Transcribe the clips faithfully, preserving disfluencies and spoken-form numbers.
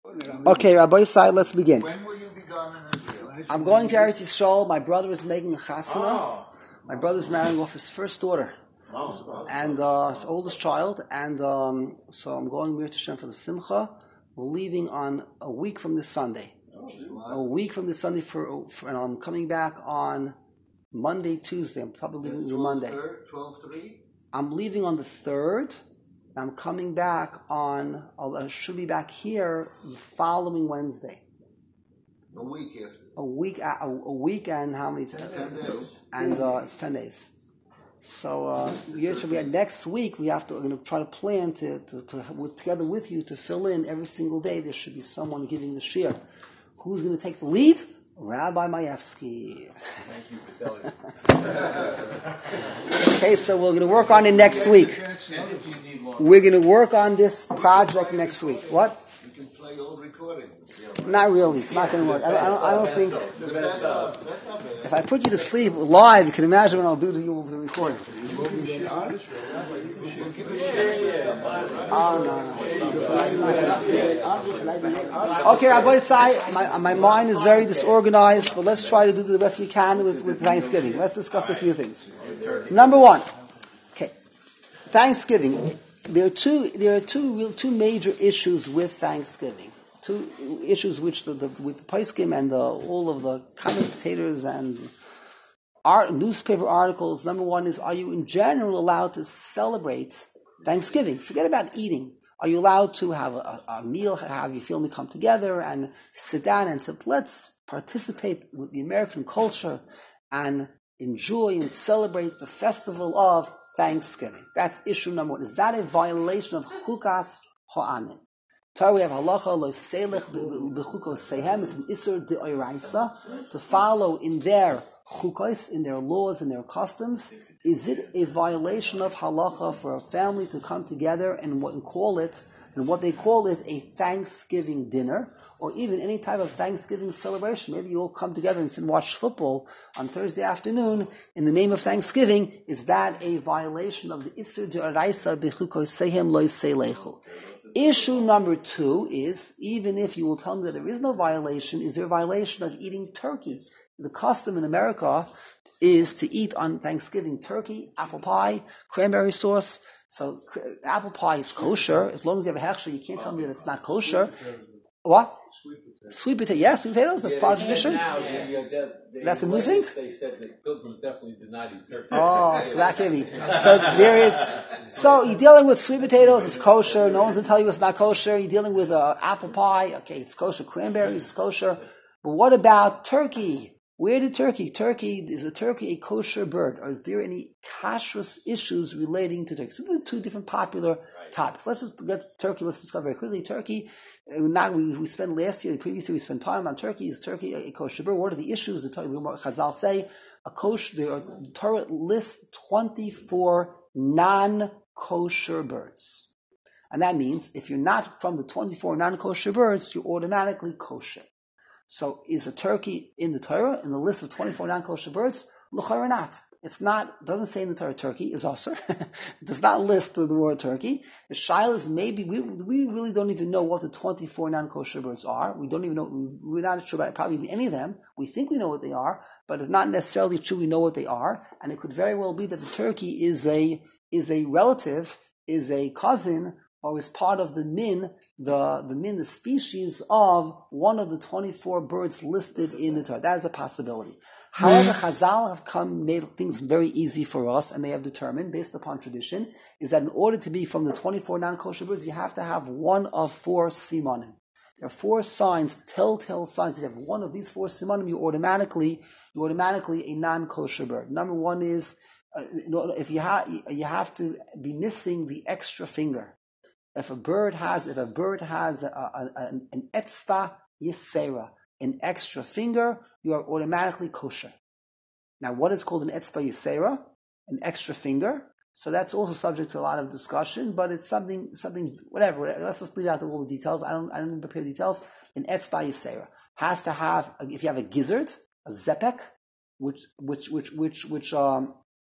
Okay, Rabbi Yisai, let's begin. When will you be gone in Israel? I'm going to Eretz Yisrael. My brother is making a chasana. Oh. My brother's marrying off his first daughter and uh, his oldest child, and um, so I'm going Mir Hashem for the Simcha. We're leaving on a week from this Sunday. A week from this Sunday for, for and I'm coming back on Monday, Tuesday. I'm probably leaving on Monday. twelve three I'm leaving on the third. I'm coming back on. I should be back here the following Wednesday. A week after. A week, a, a week, and how many? Ten days. And uh, it's ten days. So uh, usually we next week we have to. We're going to try to plan to, to, to with, together with you to fill in every single day. There should be someone giving the shir. Who's going to take the lead? Rabbi Mayevsky. Thank you for telling me. Okay, so we're going to work on it next week. We're going to work on this project next week. What? You can play old recordings. Not really. It's not going to work. I don't, I don't, I don't think. That's not, that's not bad. If I put you to sleep live, you can imagine what I'll do to you with the recording. Oh, no, no. Okay, Rabbi Yisai, my, my mind is very disorganized, but let's try to do the best we can with, with Thanksgiving. Let's discuss a few things. Number one, okay, Thanksgiving. There are two. There are two real, two major issues with Thanksgiving. Two issues which the, the with the Poskim and the, all of the commentators and art, newspaper articles. Number one is: are you in general allowed to celebrate Thanksgiving? Forget about eating. Are you allowed to have a, a meal, have your family come together and sit down and say, let's participate with the American culture and enjoy and celebrate the festival of Thanksgiving? That's issue number one. Is that a violation of Chukas Ha'amin? Torah, we have halacha lo selech b'chukos sehem. It's an isur de'oraisa to follow in their chukos, in their laws, in their customs. Is it a violation of halacha for a family to come together and what and call it and what they call it a Thanksgiving dinner, or even any type of Thanksgiving celebration? Maybe you all come together and sit and watch football on Thursday afternoon in the name of Thanksgiving. Is that a violation of the isur de'oraisa b'chukos sehem lo selechu? Issue number two is, even if you will tell me that there is no violation, is there a violation of eating turkey? The custom in America is to eat on Thanksgiving turkey, apple pie, cranberry sauce. So apple pie is kosher. As long as you have a hechsher, you can't tell me that it's not kosher. What? Sweet potato. Yes, sweet potatoes. That's Yeah, part of tradition. now, they, they, they, That's a new thing? They said that pilgrims definitely did not eat turkey. Oh, so that can be. So there is. So you're dealing with sweet potatoes. It's kosher. No one's gonna tell you it's not kosher. You're dealing with uh, apple pie. Okay, it's kosher. Cranberries is kosher. But what about turkey? Where did turkey? Turkey, is a turkey a kosher bird? Or is there any kashrus issues relating to turkey? So these are two different popular right. topics. Let's just get turkey. Let's discuss very quickly. Turkey, not we, we spent last year, the previous year, we spent time on turkey. Is turkey a, a kosher bird? What are the issues? The Chazal say a kosher, the Torah lists twenty-four non-kosher birds. And that means if you're not from the twenty-four non-kosher birds, you're automatically kosher. So is a turkey in the Torah, in the list of twenty-four non-kosher birds? L'chara not. It's not, doesn't say in the Torah turkey is also. It does not list the word turkey. The shaila is maybe, we, we really don't even know what the twenty-four non-kosher birds are. We don't even know, we're not sure about probably any of them. We think we know what they are, but it's not necessarily true we know what they are. And it could very well be that the turkey is a, is a relative, is a cousin, or is part of the min, the, the min, the species of one of the twenty-four birds listed in the Torah. That is a possibility. However, Chazal have come, made things very easy for us, and they have determined, based upon tradition, is that in order to be from the twenty-four non-kosher birds, you have to have one of four simanim. There are four signs, telltale signs. If you have one of these four simanim, you automatically, you automatically a non-kosher bird. Number one is, uh, if you have, you have to be missing the extra finger. If a bird has, if a bird has a, a, a, an etzba yisera, an extra finger, you are automatically kosher. Now, what is called an etzba yisera? An extra finger. So that's also subject to a lot of discussion, but it's something, something, whatever. Let's just leave out all the details. I don't, I don't prepare details. An etzba yisera has to have, if you have a gizzard, a zepek, which, which, which, which, which, um,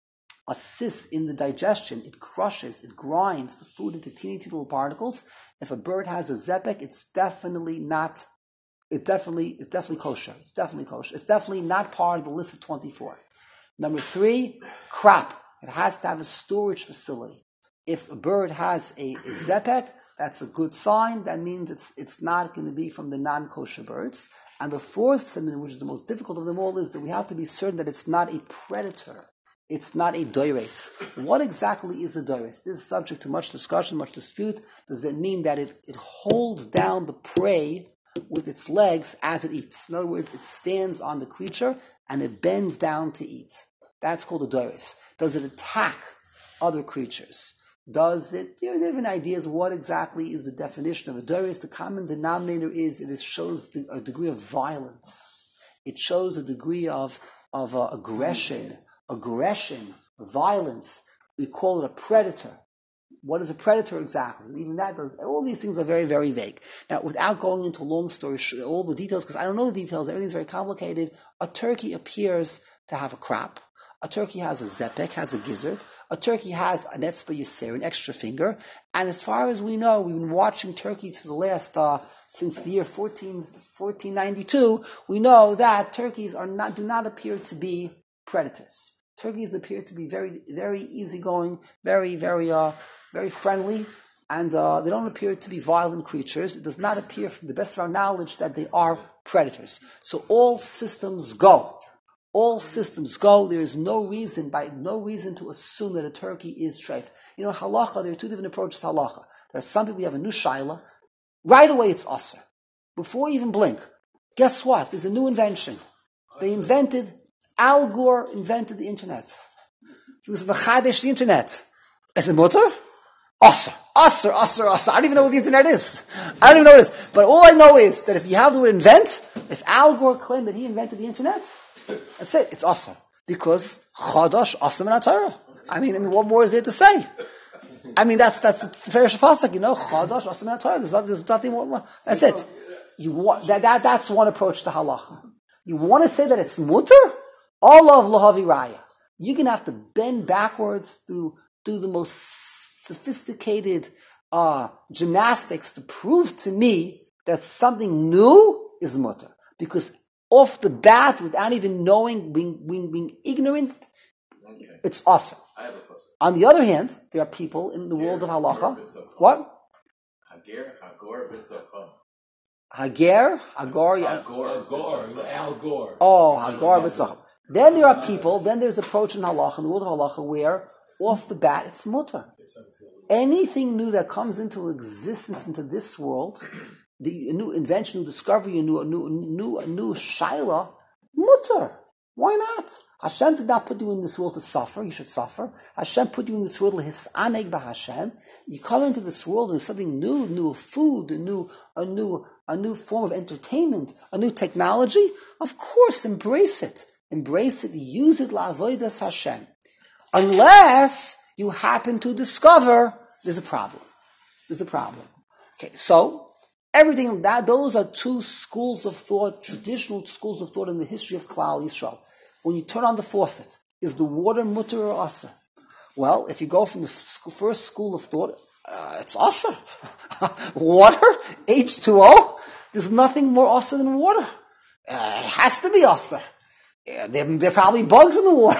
assists in the digestion. It crushes, it grinds the food into teeny, teeny little particles. If a bird has a zepek, it's definitely not, it's definitely, it's definitely kosher. It's definitely kosher. It's definitely not part of the list of twenty-four. Number three, crop. It has to have a storage facility. If a bird has a, a zepek, that's a good sign. That means it's it's not going to be from the non-kosher birds. And the fourth symptom, which is the most difficult of them all, is that we have to be certain that it's not a predator. It's not a doires. What exactly is a doires? This is subject to much discussion, much dispute. Does it mean that it, it holds down the prey with its legs as it eats? In other words, it stands on the creature and it bends down to eat. That's called a doires. Does it attack other creatures? Does it? There are different ideas of what exactly is the definition of a doires. The common denominator is it is, shows the, a degree of violence. It shows a degree of, of uh, aggression. Aggression, violence. We call it a predator. What is a predator exactly? Even that, does, all these things are very, very vague. Now, without going into a long story, all the details, because I don't know the details, everything's very complicated, a turkey appears to have a crop. A turkey has a zepek, has a gizzard. A turkey has an etzba yisir, an extra finger. And as far as we know, we've been watching turkeys for the last, uh, since the year fourteen, fourteen ninety-two, we know that turkeys are not, do not appear to be predators. Turkeys appear to be very, very easygoing, very, very, uh, very friendly, and uh, they don't appear to be violent creatures. It does not appear, from the best of our knowledge, that they are predators. So all systems go. All systems go. There is no reason, by no reason, to assume that a turkey is treif. You know, halacha. There are two different approaches to halacha. There are some people who have a new shaila. Right away, it's aser. Before you even blink, guess what? There's a new invention. They invented. Al Gore invented the internet. He was mechadesh the internet. Is it mutter? Aser, aser, aser, aser. I don't even know what the internet is. I don't even know what it is. But all I know is that if you have the word invent, if Al Gore claimed that he invented the internet, that's it. It's aser. Because chadash aser min haTorah. I mean, I mean, what more is there to say? I mean, that's that's the fair pasuk, you know. Chadash aser min haTorah. There's, there's nothing more. That's it. You want that, that. That's one approach to halacha. You want to say that it's mutter? All of lahavi raya. You're going to have to bend backwards through, through the most sophisticated uh, gymnastics to prove to me that something new is mutter. Because off the bat, without even knowing, being, being, being ignorant, okay. It's awesome. I have a question. On the other hand, there are people in the Hager, world of halacha. What? Hager, Hagor, B'Socham. Hager, Hagor, Hagor, Al Gore. Oh, Hagor, B'Socham. Then there are people, then there's approach in halacha, in the world of halacha, where off the bat it's mutter. Anything new that comes into existence into this world, the a new invention, new discovery, a new, a new, new, a new shaila, mutter. Why not? Hashem did not put you in this world to suffer. You should suffer. Hashem put you in this world his'aneg b'Hashem. You come into this world and there's something new, new food, a new, a new, a new form of entertainment, a new technology. Of course, embrace it. Embrace it, use it la'avodas Hashem. Unless you happen to discover there's a problem. There's a problem. Okay, so everything that those are two schools of thought, traditional schools of thought in the history of Klal Yisrael. When you turn on the faucet, is the water mutter or aser? Well, if you go from the first school of thought, uh, it's aser. Water, H two O, there's nothing more aser than water. Uh, it has to be aser. Yeah, there, there are probably bugs in the water.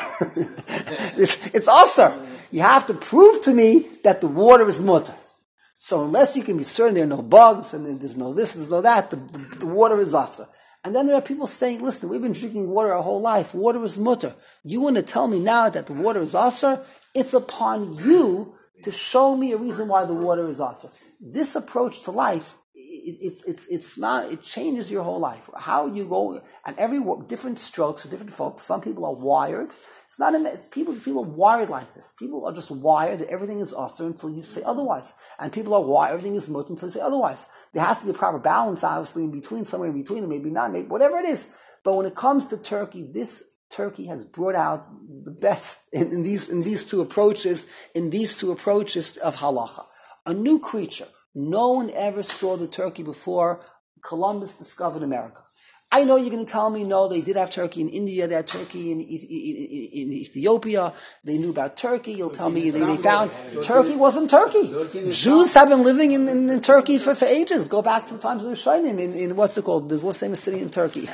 it's, it's aser. You have to prove to me that the water is mutter. So unless you can be certain there are no bugs and there's no this, there's no that, the, the, the water is aser. And then there are people saying, listen, we've been drinking water our whole life. Water is mutter. You want to tell me now that the water is aser? It's upon you to show me a reason why the water is aser. This approach to life, It's it's it's it changes your whole life. How you go, and every different strokes for different folks. Some people are wired. It's not people. People are wired like this. People are just wired that everything is aser until you say otherwise, and people are wired everything is mutter until you say otherwise. There has to be a proper balance, obviously, in between, somewhere in between, maybe not, maybe whatever it is. But when it comes to turkey, this turkey has brought out the best in, in these in these two approaches. In these two approaches of halacha, a new creature. No one ever saw the turkey before Columbus discovered America. I know you're going to tell me, no, they did have turkey in India, they had turkey in, in, in Ethiopia, they knew about Turkey. You'll tell me they, they found Turkey wasn't Turkey. Jews have been living in, in, in Turkey for, for ages. Go back to the times of the Rishonim in, in what's it called? There's what's the famous city in Turkey?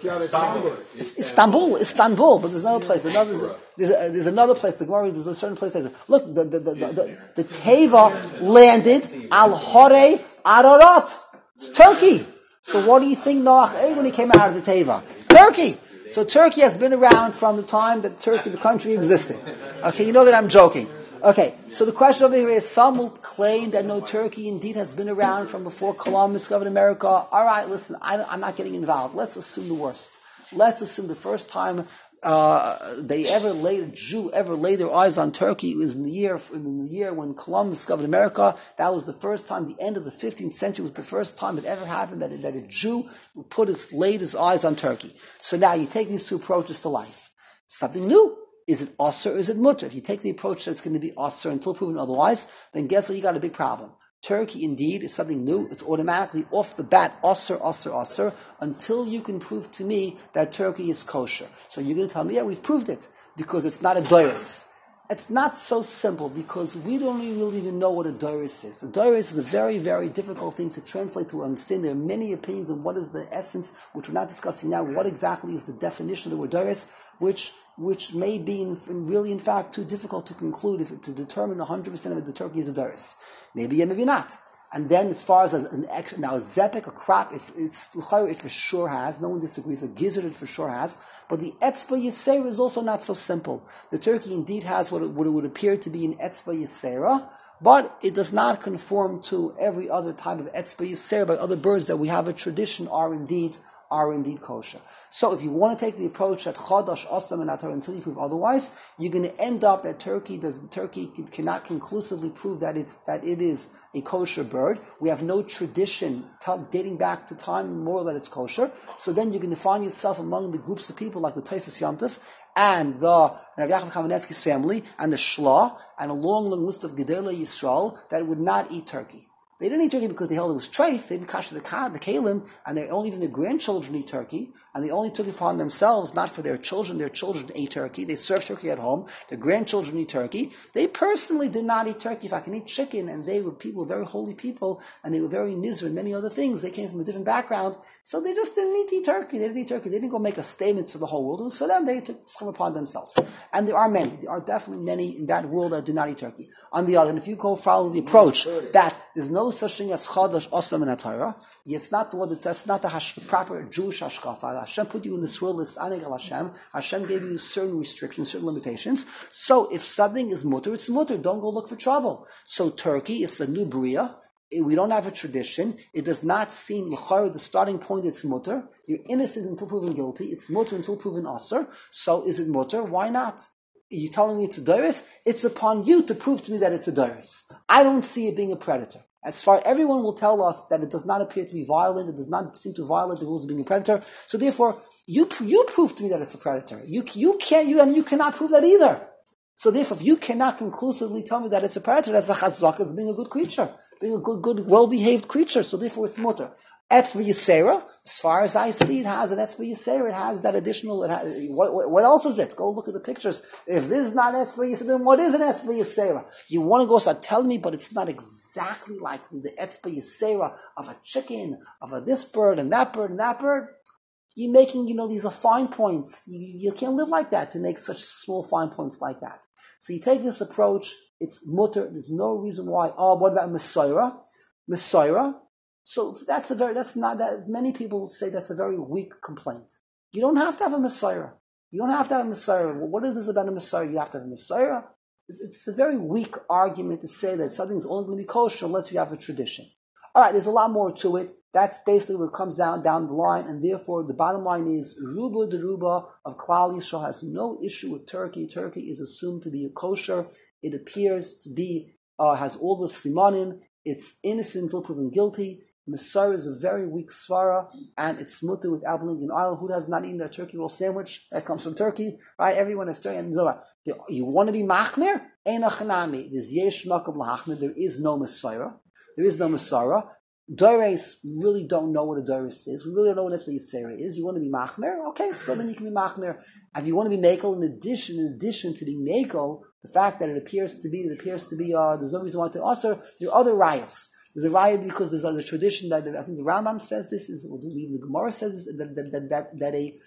It's Istanbul, Istanbul, but there's another place. Another, there's, a, there's, a, there's another place. The Gemara, there's a certain place that says, look, the, the, the, the, the, the Teva landed al Hore Ararat. It's Turkey. So what do you think Noach ate when he came out of the Teva? Turkey. So Turkey has been around from the time that Turkey, the country, existed. Okay, you know that I'm joking. Okay, so the question over here is, some will claim that no, Turkey indeed has been around from before Columbus discovered America. All right, listen, I, I'm not getting involved. Let's assume the worst. Let's assume the first time uh, they ever laid, a Jew ever laid their eyes on Turkey was in the year in the year when Columbus discovered America. That was the first time. The end of the fifteenth century was the first time it ever happened that, that a Jew put his laid his eyes on Turkey. So now you take these two approaches to life. Something new. Is it asr or is it mutter? If you take the approach that it's going to be asr until proven otherwise, then guess what? You got a big problem. Turkey indeed is something new. It's automatically off the bat asr, asr, asr, until you can prove to me that Turkey is kosher. So you're going to tell me, yeah, we've proved it, because it's not a doris. It's not so simple, because we don't really even know what a doris is. A doris is a very, very difficult thing to translate, to understand. There are many opinions on what is the essence, which we're not discussing now. What exactly is the definition of the word doris, which which may be in, in really, in fact, too difficult to conclude, if to determine one hundred percent of it, the turkey is a doris. Maybe, yeah, maybe not. And then as far as an extra, now a zepek, a crop, if it's, it for sure has, no one disagrees, a gizzard it for sure has, but the etzba yisera is also not so simple. The turkey indeed has what it, what it would appear to be an etzba yisera, but it does not conform to every other type of etzba yisera by other birds that we have a tradition are indeed are indeed kosher. So if you want to take the approach that chadash, asam, and atar until you prove otherwise, you're going to end up that Turkey does Turkey cannot conclusively prove that it's that it is a kosher bird. We have no tradition t- dating back to time more that it's kosher. So then you're going to find yourself among the groups of people like the Taisus Yomtiv and the Rav Yaakov Kamenetsky's family and the Shla and a long, long list of Gedolei Yisrael that would not eat turkey. They didn't eat turkey because they held it was treif. They didn't kasher the the kalim, and they only even their grandchildren eat turkey, and they only took it upon themselves, not for their children. Their children ate turkey. They served turkey at home. Their grandchildren eat turkey. They personally did not eat turkey. If I can eat chicken, and they were people, very holy people, and they were very nizr and many other things. They came from a different background, so they just didn't eat, eat turkey. They didn't eat turkey. They didn't go make a statement to the whole world. It was for them. They took it upon themselves. And there are many. There are definitely many in that world that do not eat turkey. On the other hand, if you go follow the approach that there's no such thing as chadash, asam, and atayra, it's not the one that that's not the hash, proper Jewish hashkafa. Hashem put you in this world as aneg al Hashem. Hashem gave you certain restrictions, certain limitations. So if something is mutter, it's mutter. Don't go look for trouble. So turkey is a new bria. We don't have a tradition. It does not seem l'chayr, the starting point. It's mutter. You're innocent until proven guilty. It's mutter until proven asr. So is it mutter? Why not? Are you telling me it's a doris? It's upon you to prove to me that it's a doris. I don't see it being a predator. As far everyone will tell us that it does not appear to be violent, it does not seem to violate the rules of being a predator. So therefore, you you prove to me that it's a predator. You you can't you and you cannot prove that either. So therefore, if you cannot conclusively tell me that it's a predator, that's a chazak as being a good creature, being a good, good, well-behaved creature. So therefore, it's mutter. Etzba Yisera, as far as I see, it has an Etzba Yisera. It has that additional. It has, what, what, what else is it? Go look at the pictures. If this is not Etzba Yisera, then what is an Etzba Yisera? You want to go start telling me, but it's not exactly like the Etzba Yisera of a chicken, of a this bird and that bird and that bird. You're making, you know, these are fine points. You, you can't live like that to make such small fine points like that. So you take this approach. It's mutter. There's no reason why. Oh, what about Messiah? Messiah. So that's a very, that's not that, many people say that's a very weak complaint. You don't have to have a Messiah. You don't have to have a Messiah. Well, what is this about a Messiah? You have to have a Messiah. It's a very weak argument to say that something's only going to be kosher unless you have a tradition. All right, there's a lot more to it. That's basically what comes down, down the line, and therefore the bottom line is Ruba de Ruba of Klal Yisrael has no issue with Turkey. Turkey is assumed to be a kosher. It appears to be, uh, has all the simanim. It's innocent until proven guilty. Messiah is a very weak svara, and it's mutter with Abilene and Isle. Who has not eaten a turkey roll sandwich? That comes from Turkey, right? Everyone is turkey and Zohar. You want to be machmir? Ein achanami. There's yesh makam lahachmir. There is no Messiah. There is no Messiah. Doires, we really don't know what a doris is. We really don't know what Esba Yitzera is. You want to be machmer? Okay, so then you can be machmer. If you want to be makel, in addition, in addition to being makel, the fact that it appears to be, it appears to be, uh, there's no reason why to also, there are other rayos. There's a raya because there's a tradition that, that I think the Rambam says this, is, or even the Gemara says this, that, that, that, that, that a,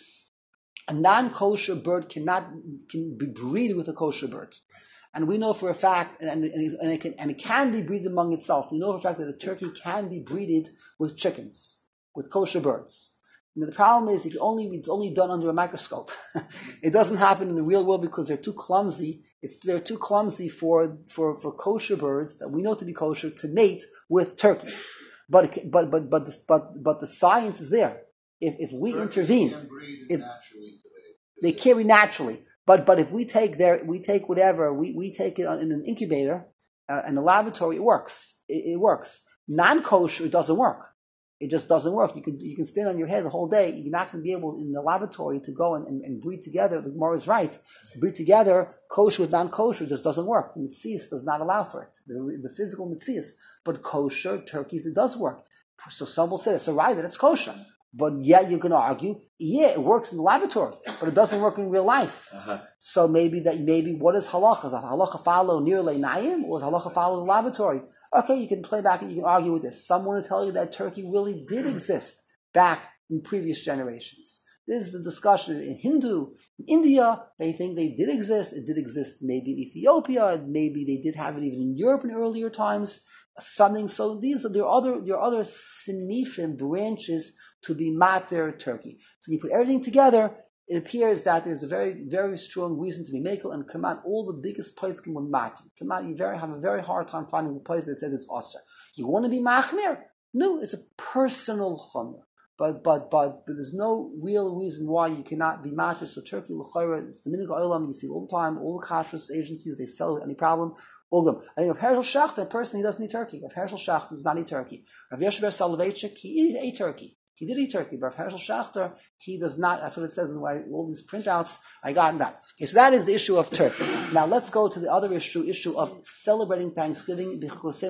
a non-kosher bird cannot, can be breeded with a kosher bird. And we know for a fact, and, and, and, it can, and it can be breeded among itself. We know for a fact that a turkey can be breeded with chickens, with kosher birds. And the problem is, it only, it's only done under a microscope. It doesn't happen in the real world because they're too clumsy. It's they're too clumsy for, for, for kosher birds that we know to be kosher to mate with turkeys. But but but but the, but but the science is there. If if we Turkeys intervene, can breed if naturally today. they carry naturally. But but if we take their we take whatever we, we take it in an incubator, uh, in a laboratory, it works. It, it works. Non-kosher, it doesn't work. It just doesn't work. You can you can stand on your head the whole day. You're not going to be able in the laboratory to go and, and, and breed together. The Gemara is right. Breed together, kosher with non-kosher just doesn't work. Mitzias does not allow for it. The, the physical mitzias. But kosher turkeys, it does work. So some will say it's a right that it's kosher. But yet you're going to argue, yeah, it works in the laboratory, but it doesn't work in real life. Uh-huh. So maybe that maybe what is halacha? Is halacha follow near leinayim, or is halacha follow the laboratory? Okay, you can play back and you can argue with this. Someone will tell you that turkey really did exist back in previous generations. This is the discussion in Hindu, in India. They think they did exist. It did exist maybe in Ethiopia. Maybe they did have it even in Europe in earlier times. Something. So these are there are other there are other sinifim branches to be mater turkey. So you put everything together, it appears that there's a very, very strong reason to be makel, and come out all the biggest poskim with mater. Come out, you very have a very hard time finding a place that says it's osir. You want to be machmir? No, it's a personal chomer. But but but but there's no real reason why you cannot be mater. So turkey l'chayra, it's the minig olam. You see it all the time. All the kashrus agencies, they sell it, any problem. All of them. I think of Herschel Schachter, a person he doesn't eat turkey. If Herschel Schachter does not eat turkey, Rav Yeshua Soloveitchik, he ate turkey. He did eat turkey, but if Herschel Schachter, he does not. That's what it says in all these printouts. I got that. Okay, so that is the issue of turkey. Now let's go to the other issue, issue of celebrating Thanksgiving. There's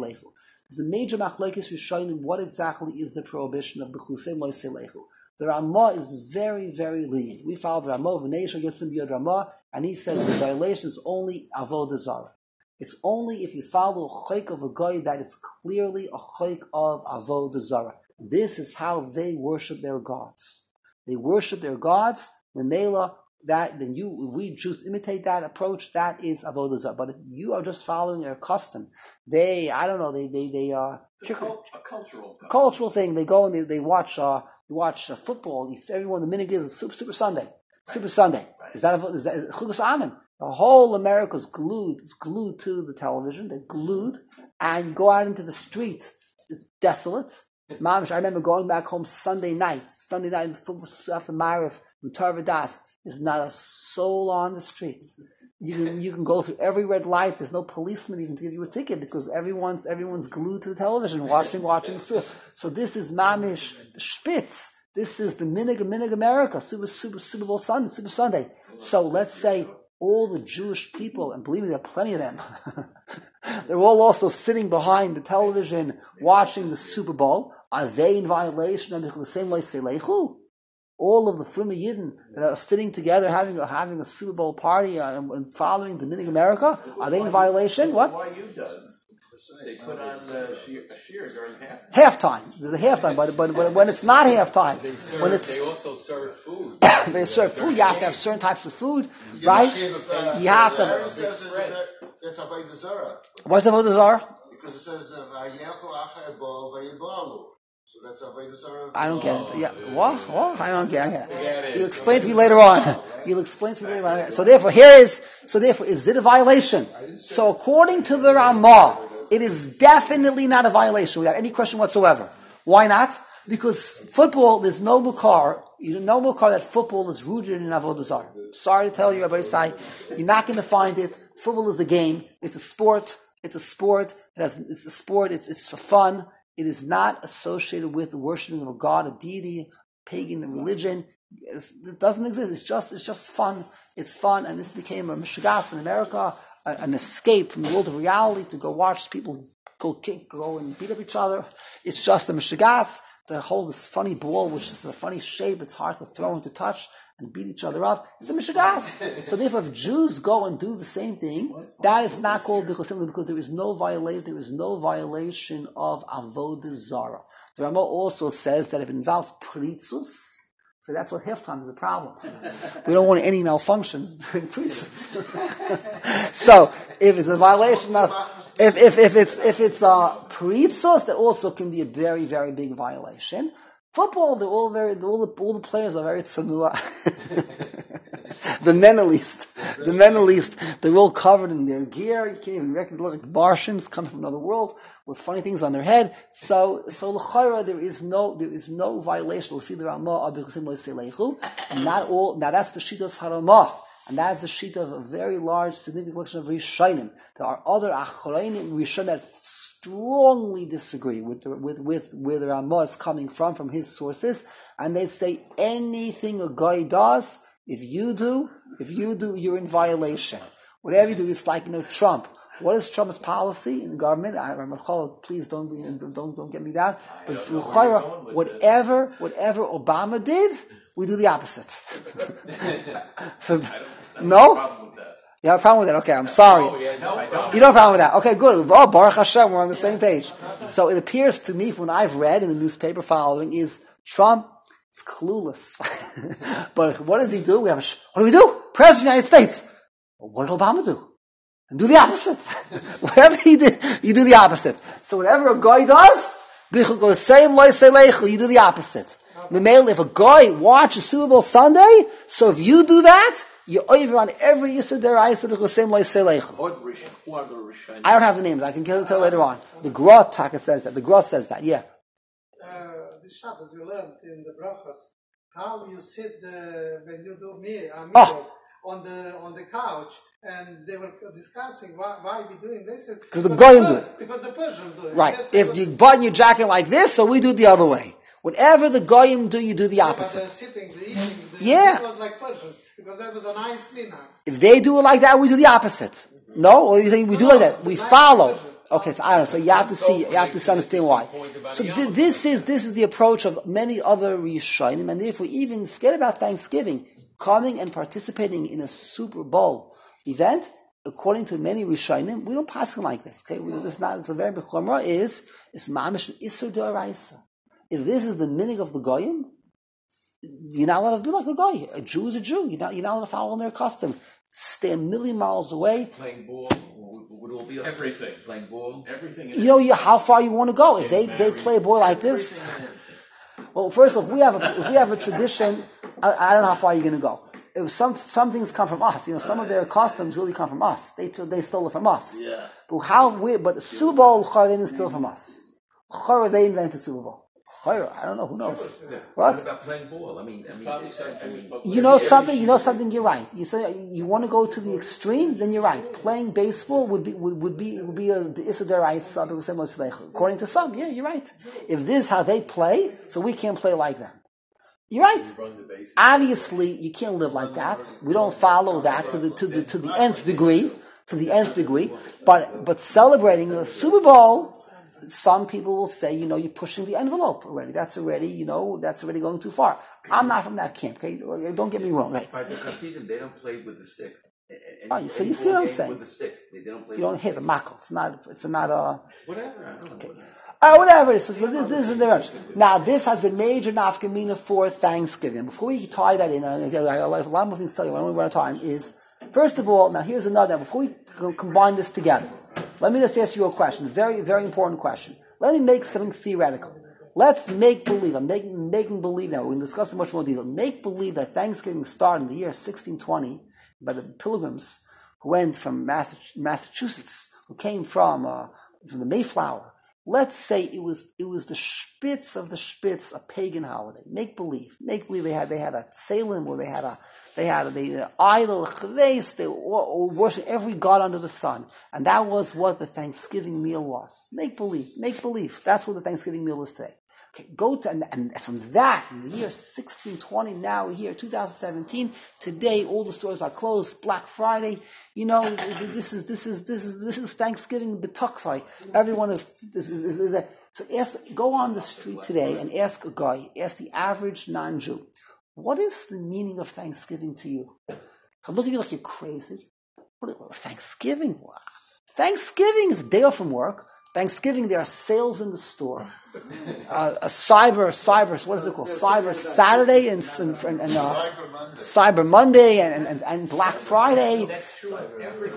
a major machlokes Rishonim. What exactly is the prohibition of b'chusem lo seilechu? The Ramah is very, very lenient. We follow the Ramah. V'neisha gets in b'yod Ramah, and he says the violation is only avodah zarah. It's only if you follow a chayk of a guy that is clearly a chayk of avodah zarah. This is how they worship their gods. They worship their gods. Memela, that then you we Jews imitate that approach. That is avodah zarah. But if you are just following their custom, they I don't know they they they uh it's a, cult, a cultural a cultural thing. They go and they, they watch uh they watch uh, football. Everyone the minig is Super, Super Sunday. Right. Super Sunday. Right. Is that is that is Chugas Amen? The whole America is glued. It's glued to the television. They're glued, and go out into the street. It's desolate. Mamish, I remember going back home Sunday night, Sunday night after Ma'ariv from Tarvadas. There's not a soul on the streets. You can you can go through every red light. There's no policeman even to give you a ticket because everyone's everyone's glued to the television, watching watching. So this is Mamish Spitz. This is the Minig Minig America, Super Super Super Bowl Sunday, Super Sunday. So let's say all the Jewish people, and believe me, there are plenty of them. They're all also sitting behind the television watching the Super Bowl. Are they in violation of the same way Seilechu? All of the Fruma Yidden that are sitting together having a, having a Super Bowl party and, and following the Minig America, are they in violation? What? Y U does. They put on uh, shear, shear during halftime. Halftime. There's a halftime, but, but, but when it's not halftime, they serve, when it's they also serve food. They serve food. You have to have certain types of food, right? You have to. It's avodah zarah. What's avodah zarah? Because it says vayechu achar bo vayebalu. So that's avodah zarah. I don't get it. Yeah, what? What? I don't get it. You'll explain to me later on. You'll explain to me later on. So therefore, here is. So therefore, is it a violation? So according to the Ramah, it is definitely not a violation without any question whatsoever. Why not? Because football, there's no mukar. You know, no mukar that football is rooted in avodah zarah. Sorry to tell you, Rabbi Sai, you're not going to find it. Football is a game. It's a sport. It's a sport. It has, it's a sport. It's, it's for fun. It is not associated with the worshiping of a god, a deity, pagan religion. It's, it doesn't exist. It's just, it's just fun. It's fun. And this became a mishagas in America, a, an escape from the world of reality to go watch people go kick, go and beat up each other. It's just a mishigas. They hold this funny ball, which is a funny shape. It's hard to throw and to touch and beat each other up. It's a mishigas. So therefore, if Jews go and do the same thing, that is not called bichur because there is no violation. There is no violation of avodah zara. The Rama also says that if it involves pritzus, so that's what halftime is a problem. We don't want any malfunctions during pritzus. So if it's a violation of If if if it's if it's uh pritzus, that also can be a very very big violation. Football, they're all very all the all the players are very tsanua. The men at least, the men at least, they're all covered in their gear. You can't even recognize like Martians coming from another world with funny things on their head. So so l'chayra, there is no there is no violation. And not all. Now that's the shittas haramah. And that's the sheet of a very large, significant collection of Rishonim. There are other Achronim Rishonim that strongly disagree with the, with with where the Ramah is coming from, from his sources, and they say anything a guy does, if you do, if you do, you're in violation. Whatever you do, it's like you know Trump. What is Trump's policy in the government? I remember, please don't be, don't don't get me down. But whatever whatever Obama did, we do the opposite. No? You have a problem with that? Okay, I'm sorry. Oh, yeah, no, I don't. You don't have a problem with that? Okay, good. Oh, Baruch Hashem, we're on the same page. So it appears to me, from what I've read in the newspaper following, is Trump is clueless. But what does he do? We have a sh- what do we do? President of the United States. Well, what did Obama do? And do the opposite. Whatever he did, you do the opposite. So whatever a guy does, you do the opposite. The male, if a guy watches Super Bowl Sunday, so if you do that, you're over on every Yisra Deraisa the Chosem Lo Yisrael. I don't have the names. I can tell you later on. The Gra Taka says that. The Gra says that. Yeah. Uh, this Shabbos we learned in the brachas how you sit the, when you do me uh, oh. on the on the couch, and they were discussing why why we doing this. Because the Goyim do it. Because the Persians do it. Right. That's if you button your jacket like this, so we do it the other way. Whatever the Goyim do, you do the opposite. Yeah, but the sitting, the eating, the yeah. It was like Persians, because that was a nice minhag. If they do it like that, we do the opposite. Mm-hmm. No? Or you think we do no, like that? We follow. Persians. Okay, so I don't know. So you have to see, you have to understand why. So th- this is this is the approach of many other Rishonim, and therefore even forget about Thanksgiving. Coming and participating in a Super Bowl event, according to many Rishonim, we don't pass it like this. Okay, we, this is not. It's a very big chumrah. Is is mamish isur d'oraisa. If this is the minig of the Goyim, you're not allowed to be like the Goy. A Jew is a Jew. You're not, you're not allowed to follow their custom. Stay a million miles away. Playing ball would all be everything. Playing ball, everything. You know you, how far you want to go. If they, they play a boy like this, well, first of all, if we have a, if we have a tradition, I, I don't know how far you're going to go. If some some things come from us, you know, some of their customs really come from us. They they stole it from us. Yeah. But how we? But the Super Bowl, they didn't steal from us. They invented Super Bowl. I don't know. Who knows? Yeah. What? What about playing ball? I mean, I mean, I mean you know something. You know something. You're right. You say you want to go to the extreme. Then you're right. Playing baseball would be would, would be would be a, the Issachar. According to some, yeah, you're right. If this is how they play, so we can't play like them. You're right. Obviously, you can't live like that. We don't follow that to the to the to the nth degree. To the nth degree. But but celebrating a Super Bowl. Some people will say, you know, you're pushing the envelope already. That's already, you know, that's already going too far. I'm not from that camp, okay? Don't get me wrong, right? By the Hasidim, they don't play with the stick. Any, oh, so you see what I'm saying? With the stick. They don't play you don't hit the mako. It's not, it's not a... Whatever, I don't know. Okay. All right, whatever it is. So this, this is the range. Now, this has a major nafkamina for Thanksgiving. Before we tie that in, I have a lot more things to tell you. I don't run out of time. Is, first of all, now here's another, before we combine this together, let me just ask you a question, a very, very important question. Let me make something theoretical. Let's make believe, I'm making, making believe now, we're going to discuss in much more detail, make believe that Thanksgiving started in the year sixteen twenty by the pilgrims who went from Massachusetts, who came from, uh, from the Mayflower. Let's say it was it was the spitz of the spitz, a pagan holiday. Make believe, make believe they had they had a Salem where they had a they had a, they, an idol, a chaves, they worship every god under the sun, and that was what the Thanksgiving meal was. Make believe, make believe. That's what the Thanksgiving meal is today. Okay, go to, and, and from that, in the year sixteen twenty, now we're here, two thousand seventeen, today all the stores are closed, Black Friday, you know, this is, this is, this is, this is Thanksgiving, B'Tukfai. Everyone is, this is, is, is a, so ask, go on the street today and ask a guy, ask the average non-Jew, what is the meaning of Thanksgiving to you? I look at you like you're crazy. What, Thanksgiving? Wow. Thanksgiving is a day off from work. Thanksgiving, there are sales in the store. Uh, a cyber, cyber, what is it called? Cyber Saturday and, and, and uh, Cyber Monday and, and, and Black Friday. That's true of every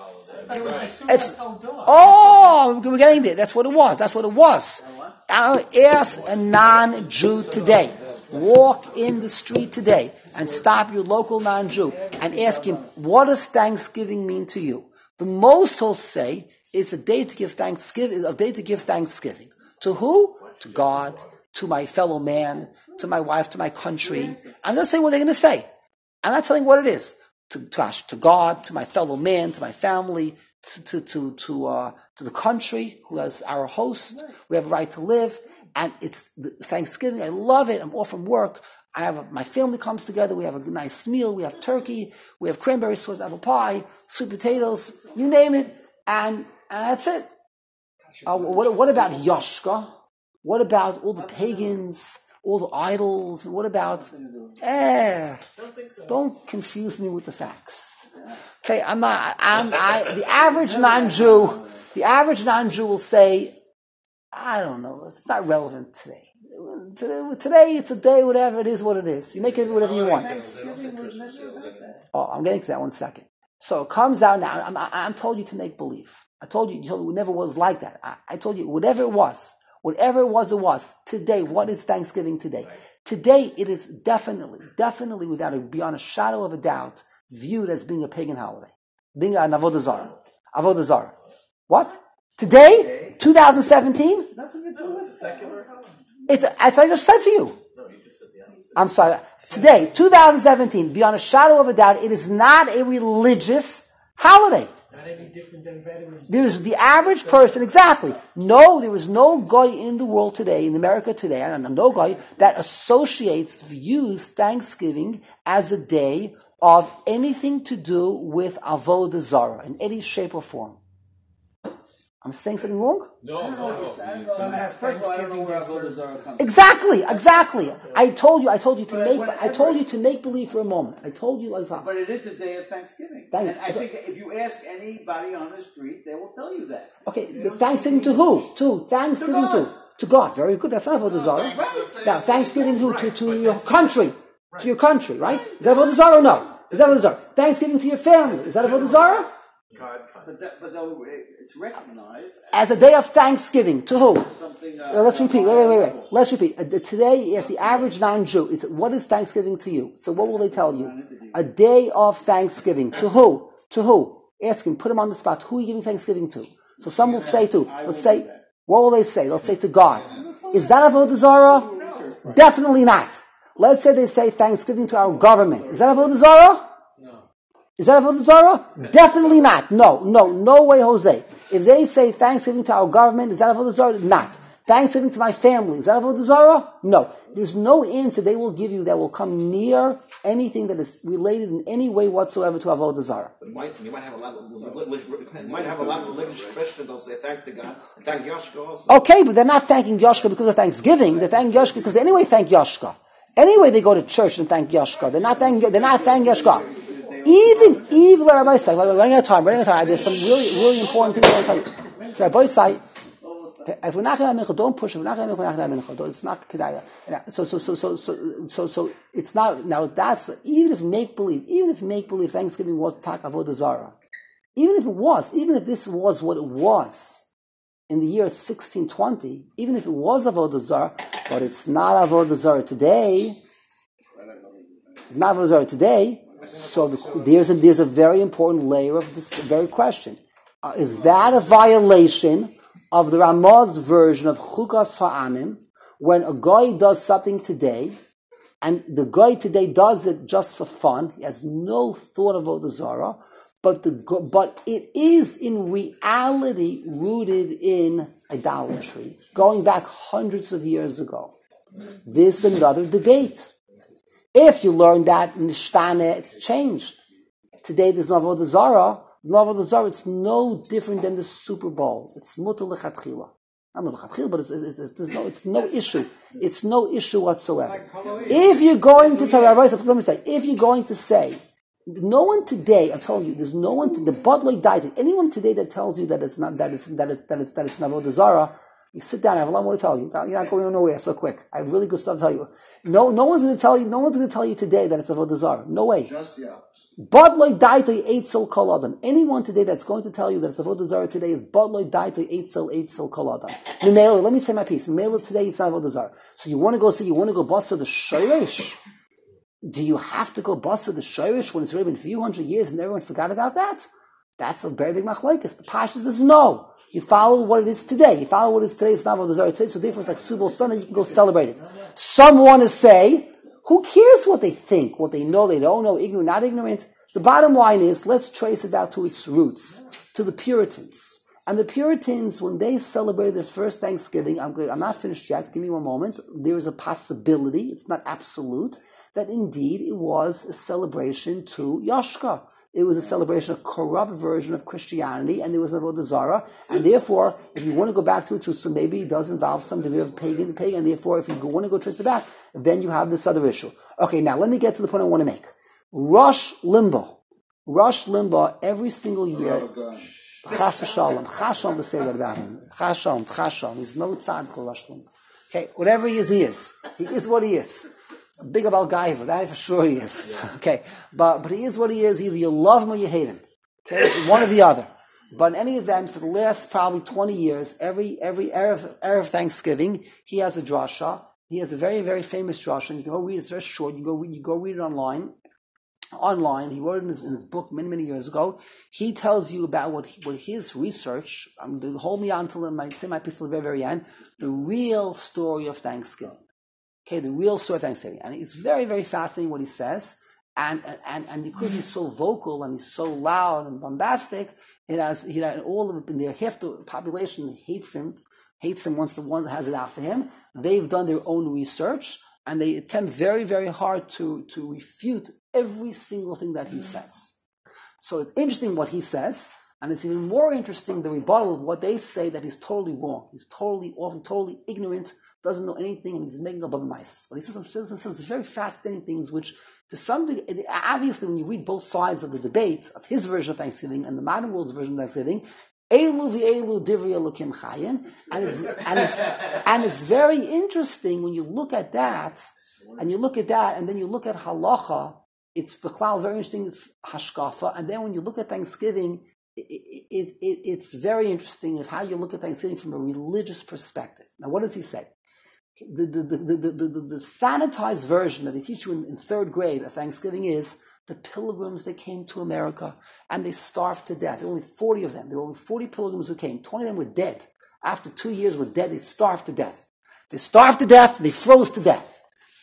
It's, oh, we're getting there. That's what it was. That's what it was. Ask a non-Jew today. Walk in the street today and stop your local non-Jew and ask him, what does Thanksgiving mean to you? The most he'll say is a day to give Thanksgiving, a day to give Thanksgiving. To who? To God, to my fellow man, to my wife, to my country. I'm not saying what they're going to say. I'm not telling what it is. To, to, to God, to my fellow man, to my family, to to to to, uh, to the country who has our host. We have a right to live, and it's the Thanksgiving. I love it. I'm off from work. I have a, my family comes together. We have a nice meal. We have turkey. We have cranberry sauce, apple pie, sweet potatoes. You name it, and, and that's it. Uh, what what about Yoshka? What about all the pagans? All the idols, and what about, eh, don't confuse me with the facts. Okay, I'm not, I'm, I, the average non-Jew, the average non-Jew will say, I don't know, it's not relevant today. Today, today it's a day, whatever, it is what it is. You make it whatever you want. Oh, I'm getting to that one second. So it comes out now, I'm, I'm told you to make believe. I told you, you told me it never was like that. I, I told you, whatever it was, Whatever it was, it was. Today, what is Thanksgiving today? Today, it is definitely, definitely, without a, beyond a shadow of a doubt, viewed as being a pagan holiday. Being an Avodah Zarah. Avodah Zarah. What? Today? twenty seventeen? Nothing to do with secular holiday. It's, as I just said to you. No, you just said the opposite. I'm sorry. Today, twenty seventeen, beyond a shadow of a doubt, it is not a religious holiday. Not any different than veterans. There is the average person, exactly. No, there is no guy in the world today, in America today, I don't know, no guy that associates, views Thanksgiving as a day of anything to do with Avodah Zarah in any shape or form. I'm saying something wrong? No, no, no. Some have Thanksgiving as a Exactly, exactly. I told you, I told you to make, I told you to make believe for a moment. I told you like that. But it is a day of Thanksgiving. Thank- and I think if you ask anybody on the street, they will tell you that. Okay, but Thanksgiving to who? To Thanksgiving To to God. to God. Very good. That's not Avodah Zarah. Now, Thanksgiving who? To to your country, to your country, right? Is that Avodah Zarah or no? Is that Avodah Zarah? Thanksgiving to your family. Is that Avodah Zarah? God, But, that, but though it's recognized As a day of Thanksgiving to who? something. Uh, let's repeat. Wait, wait, wait, wait. Let's repeat. Uh, today, as the average non-Jew, it's what is Thanksgiving to you? So, what will they tell you? A day of Thanksgiving to who? To who? Ask him. Put him on the spot. Who are you giving Thanksgiving to? So, some will say to. They'll say. What will they say? They'll say to God. Is that Avodah Zarah? Definitely not. Let's say they say Thanksgiving to our government. Is that Avodah Zarah? Is that Avodah Zarah? Definitely not. No, no, no way, Jose. If they say Thanksgiving to our government, is that Avodah Zarah? Not. Thanksgiving to my family, is that Avodah Zarah? No. There's no answer they will give you that will come near anything that is related in any way whatsoever to Avodah Zarah. You might, you might have a lot of you might have a lot of religious Christians that'll say thank the God, thank Yoshka also. Okay, but they're not thanking Yoshka because of Thanksgiving. They're thanking Yoshka because they anyway thank Yoshka. Anyway, they go to church and thank Yoshka. They're not thanking. They're not thanking Yoshka. Even, even what Rabbi say, we're running out of time, we're running out of time. There's some really, really important things I want to tell you. Rabbi say, if we're not going to mincha, don't push it. If we're not going to mincha, we're not going to mincha. It's not kedaya. So, so, so, so, so, so, so, it's not, now that's, even if make believe, even if make believe Thanksgiving was tak avodah zarah, even if it was, even if this was what it was in the year sixteen twenty, even if it was avodah zarah, but it's not avodah zarah today, not avodah zarah today, so the, there's a there's a very important layer of this very question. Uh, is that a violation of the Ramah's version of Chukas Ha'amim, when a guy does something today, and the guy today does it just for fun, he has no thought of Avodah Zarah, but the but it is in reality rooted in idolatry, going back hundreds of years ago. This is another debate. If you learn that in Nishtane, it's changed. Today there's no Avodah Zarah. No Avodah Zarah, it's no different than the Super Bowl. It's mutar lechatchila. Not lechatchila, but it's, it's, it's, there's no, it's no issue. It's no issue whatsoever. If you're going to tell Rabbi, let me say, if you're going to say, no one today, I'm telling you, there's no one, to, the Budloi died. Anyone today that tells you that it's not, that it's, that it's, that it's, that it's not Avodah Zarah, you sit down, I have a lot more to tell you. You're not going nowhere so quick. I have really good stuff to tell you. No, no one's going to tell you, no one's going to tell you today that it's Avodah Zarah. No way. Just the opposite. Budloi daitoi eitzel kol adam. Anyone today that's going to tell you that it's Avodah Zarah today is Budloi daitoi eitzel eitzel kol adam. Memela, let me say my piece. Memela today it's not Avodah Zarah. So you want to go see, you want to go bust the Shoresh? Do you have to go bust the Shoresh when it's already been a few hundred years and everyone forgot about that? That's a very big machlokes. The Pasha says no. You follow what it is today. You follow what it is today. It's not Avodah Zarah today. So therefore, it's like Subal Sunday. You can go celebrate it. Some want to say, who cares what they think, what they know, they don't know, ignorant, not ignorant. The bottom line is, let's trace it back to its roots, to the Puritans. And the Puritans, when they celebrated their first Thanksgiving, I'm, I'm not finished yet, give me one moment, there is a possibility, it's not absolute, that indeed it was a celebration to Yashka. It was a celebration, a corrupt version of Christianity, and there was an Avodah Zarah, and therefore, if you want to go back to it, so maybe it does involve some degree of pagan, pagan, and therefore, if you want to go trace it back, then you have this other issue. Okay, now let me get to the point I want to make. Rosh Limba. Rosh Limba, every single year, Chas v'shalom, Chas shalom to say that about him. Chas shalom, Chas shalom. He's no tzad called Rosh Limba. Okay, whatever he is, he is. He is what he is. A big about guy, that for sure he is. Okay, but but he is what he is. Either you love him or you hate him. Okay, one or the other. But in any event, for the last probably twenty years, every every Erev, Erev Thanksgiving, he has a drasha. He has a very very famous drasha. And you can go read it. It's very short. You go read, you go read it online. Online, he wrote it in his, in his book many many years ago. He tells you about what he, what his research. Um, the hold me on until I say my piece till the very very end. The real story of Thanksgiving. Okay, the real story of Thanksgiving. And it's very, very fascinating what he says. And and, and because he's so vocal and he's so loud and bombastic, it has, he had all of in their half the population hates him, hates him once the one that has it out for him. They've done their own research and they attempt very, very hard to, to refute every single thing that he says. So it's interesting what he says, and it's even more interesting the rebuttal of what they say that he's totally wrong. He's totally off, totally ignorant, doesn't know anything, and he's making up a mises. But he says, says, says very fascinating things, which to some degree, obviously when you read both sides of the debate of his version of Thanksgiving and the modern world's version of Thanksgiving, Elu v'elu divrei Elokim chayim, and it's and it's and it's very interesting when you look at that, and you look at that, and then you look at halacha. It's b'klal very interesting hashkafa, and then when you look at Thanksgiving, it, it, it, it's very interesting of how you look at Thanksgiving from a religious perspective. Now, what does he say? The, the, the, the, the, the, the sanitized version that they teach you in, in third grade of Thanksgiving is the pilgrims that came to America and they starved to death. There were only forty of them. There were only forty pilgrims who came. twenty of them were dead. After two years were dead, they starved to death. They starved to death, they froze to death.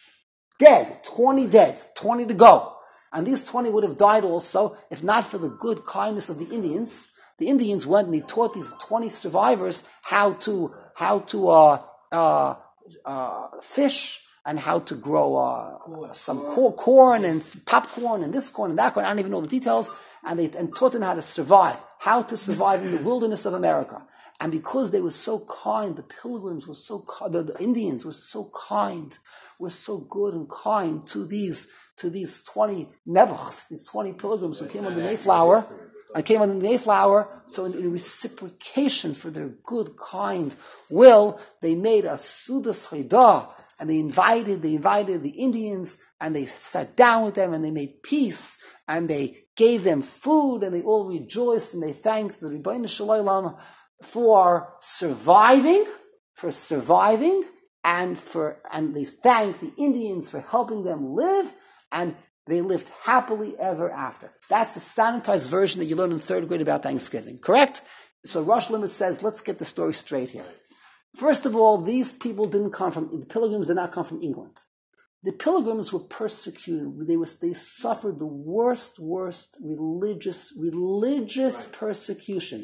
Dead. twenty dead. twenty to go. And these twenty would have died also if not for the good kindness of the Indians. The Indians went and they taught these twenty survivors how to, how to, uh, uh, Uh, fish and how to grow uh, some corn, corn and popcorn and this corn and that corn. I don't even know the details. And they and taught them how to survive, how to survive in the wilderness of America. And because they were so kind, the pilgrims were so kind, the, the Indians were so kind, were so good and kind to these to these twenty nebuchs, these twenty pilgrims who came on the Mayflower. I came on the Mayflower, so in, in reciprocation for their good, kind will, they made a Sudas Chaydah, and they invited, they invited the Indians, and they sat down with them, and they made peace, and they gave them food, and they all rejoiced, and they thanked the Rebbeinu Shalom for surviving, for surviving, and for, and they thanked the Indians for helping them live, and they lived happily ever after. That's the sanitized version that you learn in third grade about Thanksgiving. Correct? So Rosh Limit says, let's get the story straight here. First of all, these people didn't come from, the pilgrims did not come from England. The pilgrims were persecuted. They was they suffered the worst, worst religious, religious persecution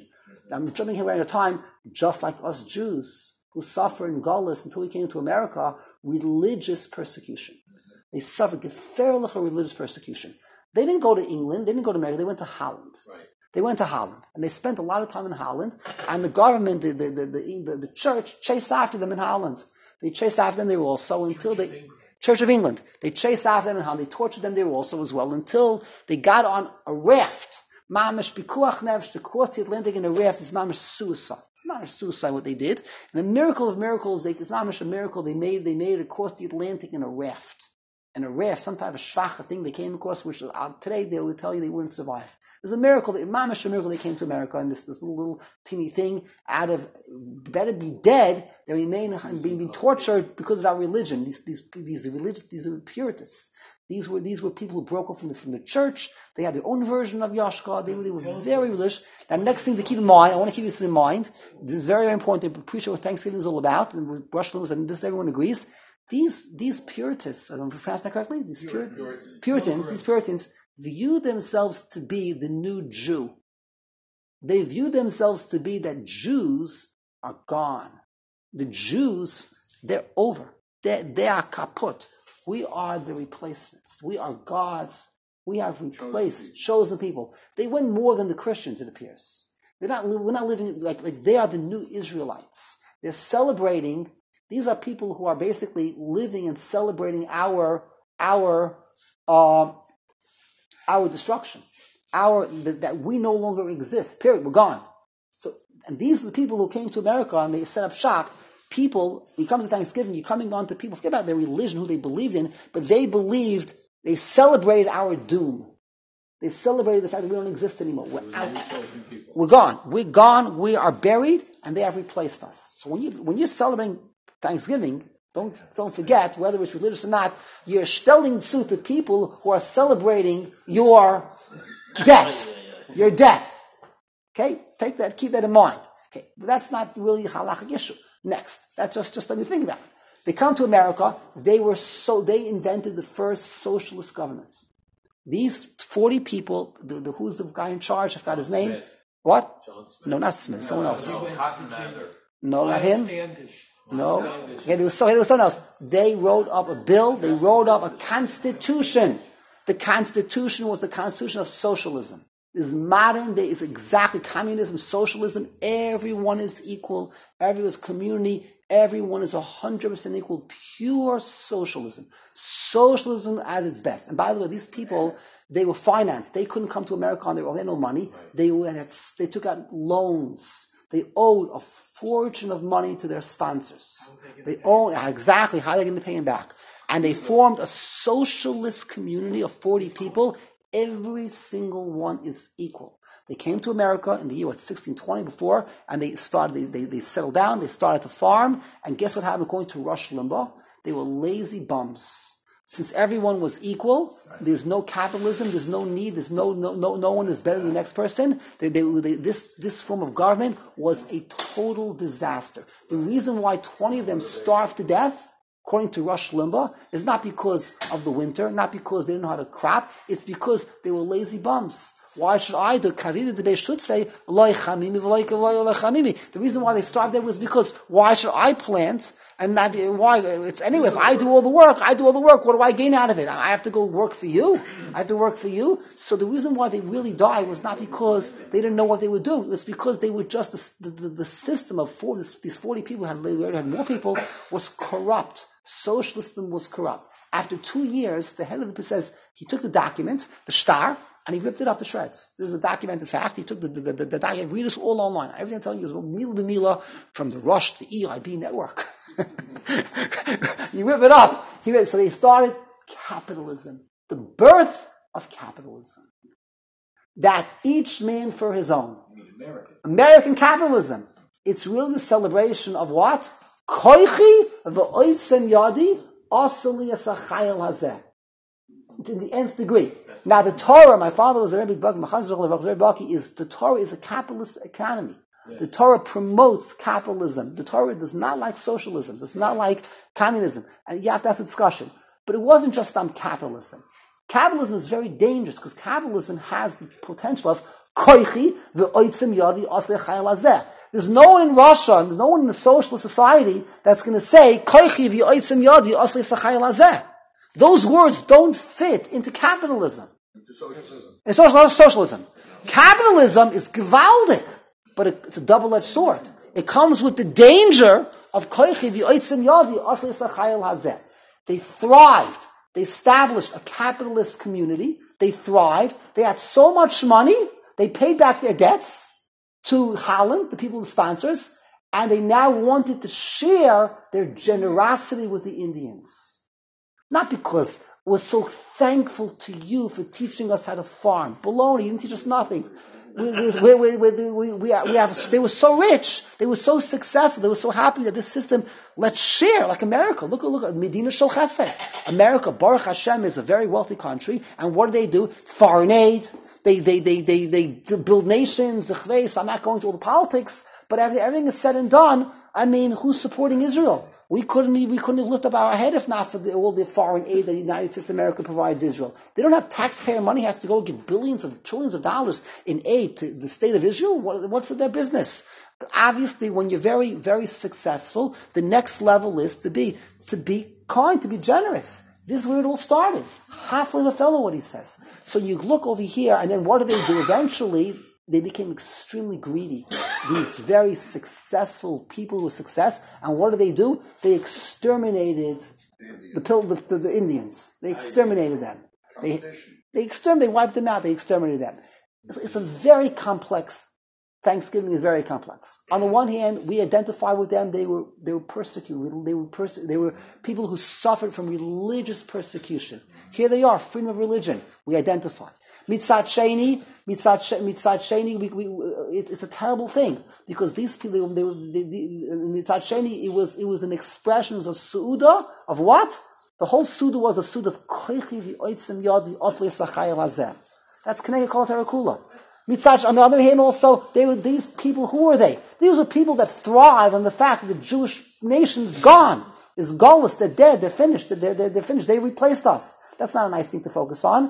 I'm jumping here right at a time, just like us Jews who suffered in Gaulis until we came to America, religious persecution. They suffered gefährliche religious persecution. They didn't go to England, they didn't go to America, they went to Holland. Right. They went to Holland, and they spent a lot of time in Holland, and the government, the, the, the, the, the church, chased after them in Holland. They chased after them there also until they... Church of England. They chased after them in Holland. They tortured them there also as well until they got on a raft. Mamish bikuach nefesh to cross the Atlantic in a raft is mamish suicide. It's mamish suicide what they did. And a miracle of miracles, they, it's mamish a miracle they made. They made it across the Atlantic in a raft. In a raft, some type of shvacha thing they came across, which uh, today they would tell you they wouldn't survive. It was a miracle, mamish a miracle they came to America in this, this little, little teeny thing out of, better be dead, they remain being, being tortured because of our religion. These, these, these religious, these are Puritans. These were, these were people who broke off from the, from the church. They had their own version of Yashka. They, they were very religious. Now, next thing to keep in mind, I want to keep this in mind. This is very, very important to appreciate what Thanksgiving is all about. And with Brush Limbs, and this everyone agrees. These, these Puritans, I don't pronounce that correctly? These Pur- Puritans, Puritans, these Puritans, view themselves to be the new Jew. They view themselves to be that Jews are gone. The Jews, they're over. They, they are kaput. We are the replacements. We are God's. We have replaced, chosen people. They went more than the Christians, it appears. They're not, we're not living like, like they are the new Israelites. They're celebrating. These are people who are basically living and celebrating our, our, uh, our destruction, our that, that we no longer exist. Period. We're gone. So, and these are the people who came to America and they set up shop. People, you come to Thanksgiving, you're coming on to people. Forget about their religion, who they believed in, but they believed. They celebrated our doom. They celebrated the fact that we don't exist anymore. We're out. We're gone. We're gone. We are buried, and they have replaced us. So when you when you're celebrating Thanksgiving, don't don't forget, whether it's religious or not, you're stelling zu to people who are celebrating your death. Your death. Okay? Take that, keep that in mind. Okay. But that's not really a halachic issue. Next. That's just, just let me think about it. They come to America, they were so they invented the first socialist government. These forty people, the, the who's the guy in charge? I forgot his name. Smith. What? John Smith. No, not Smith, someone else. No, Cotton Mather. No, not him. Standish. No. Yeah, there was, so, there was someone else. They wrote up a bill, they wrote up a constitution. The constitution was the constitution of socialism. This modern day is exactly communism, socialism. Everyone is equal. Everyone is community. Everyone is one hundred percent equal. Pure socialism. Socialism at its best. And by the way, these people, they were financed. They couldn't come to America on their own. They had no money. They, were, they took out loans. They owed a fortune of money to their sponsors. They owed, exactly, how are they going to pay them back? And they formed a socialist community of forty people. Every single one is equal. They came to America in the year what, sixteen twenty before, and they started. They, they, they settled down. They started to farm, and guess what happened? According to Rush Limbaugh, they were lazy bums. Since everyone was equal, there's no capitalism. There's no need. There's no no no no one is better than the next person. They, they, they, this this form of government was a total disaster. The reason why twenty of them starved to death, according to Rush Limbaugh, is not because of the winter, not because they didn't know how to crop. It's because they were lazy bums. Why should I do karira de beishutzvei loy chamimi v'loy loy chamimi? The reason why they starved there was because why should I plant and not why? It's anyway. If I do all the work, I do all the work. What do I gain out of it? I have to go work for you. I have to work for you. So the reason why they really died was not because they didn't know what they were doing. It was because they were just the the, the system of four, this, these forty people had had more people was corrupt. Socialism was corrupt. After two years, the head of the says he took the document, the star, and he ripped it up to shreds. This is a documented fact. He took the, the, the, the document, read this all online. Everything I'm telling you is mila to mila from the Rush to the E I B network. You rip it up. He read, so they started capitalism, the birth of capitalism. That each man for his own. American. American capitalism. It's really the celebration of what? Koichi v'oitzem yadi asali asachayel hazeh. To the nth degree. Now the Torah, my father was a Rebbe Baki, is the Torah is a capitalist economy. Yes. The Torah promotes capitalism. The Torah does not like socialism, does not like communism. And you have to have a discussion. But it wasn't just on capitalism. Capitalism is very dangerous because capitalism has the potential of Koichi v'oitzim yadi asli chayil hazeh. There's no one in Russia, no one in a socialist society that's going to say, Koichi v'oitzim yadi asli chayil hazeh. Those words don't fit into capitalism. Into socialism. It's social, socialism. Capitalism is gewaldig, but it, it's a double-edged sword. It comes with the danger of koichi v'oitzim yadi asli chayil hazeh. They thrived. They established a capitalist community. They thrived. They had so much money, they paid back their debts to Holland, the people, the sponsors, and they now wanted to share their generosity with the Indians. Not because we're so thankful to you for teaching us how to farm. Baloney, you didn't teach us nothing. We, we, we, we, we, we, have, they were so rich, they were so successful, they were so happy that this system, let's share, like America. Look, look at Medina Shel Chesed. America, Baruch Hashem, is a very wealthy country, and what do they do? Foreign aid. They, they, they, they, they build nations. I'm not going to all the politics, but after everything is said and done, I mean, who's supporting Israel? We couldn't, we couldn't have lifted up our head if not for the, all the foreign aid that the United States of America provides Israel. They don't have taxpayer money, has to go give billions of trillions of dollars in aid to the state of Israel. What, what's their business? Obviously, when you're very, very successful, the next level is to be, to be kind, to be generous. This is where it all started. Halfway the fellow, what he says. So you look over here, and then what do they do? Eventually, they became extremely greedy. These very successful people with success. And what do they do? They exterminated the, the, the, the Indians. They exterminated them. They, they exterminated, they wiped them out. They exterminated them. It's, it's a very complex, Thanksgiving is very complex. On the one hand, we identify with them. They were, they were persecuted. They were, perse- they were people who suffered from religious persecution. Here they are, freedom of religion. We identify. Mitzat Sheni, Mitzat Sheni, we, we, it, it's a terrible thing because these people, they, they, they, Mitzat Sheni, it was it was an expression, it was a suuda of what? The whole suuda was a suuda of koichi v'oitzim yadi osli sachayil hazeh. That's Knei Kol Terakula. Mitzat, on the other hand, also they were these people. Who were they? These were people that thrive on the fact that the Jewish nation's gone, is gullus, they're dead, they're finished, they're, they're, they're finished, they replaced us. That's not a nice thing to focus on.